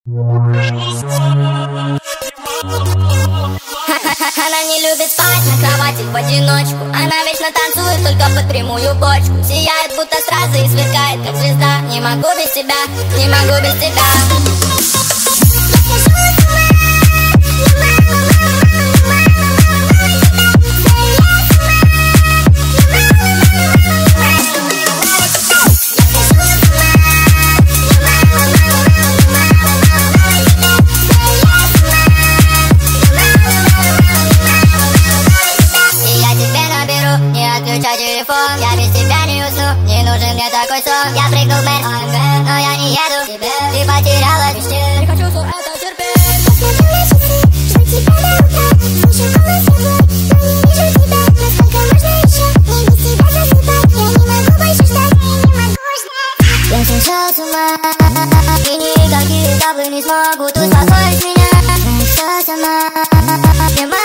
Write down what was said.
Она не любит спать на кровати в одиночку. Она вечно танцует только под прямую бочку. Сияет будто сразу и сверкает как звезда. Не могу без тебя, не могу без тебя. Отключай телефон, я без тебя не усну. Не нужен мне такой сон. Я прыгнул в Мерс, но я не еду к тебе. Ты потеряла мечты. Не хочу все это терпеть. Я сошел с ума, и никакие таблы не смогут успокоить меня. Знаешь, что сама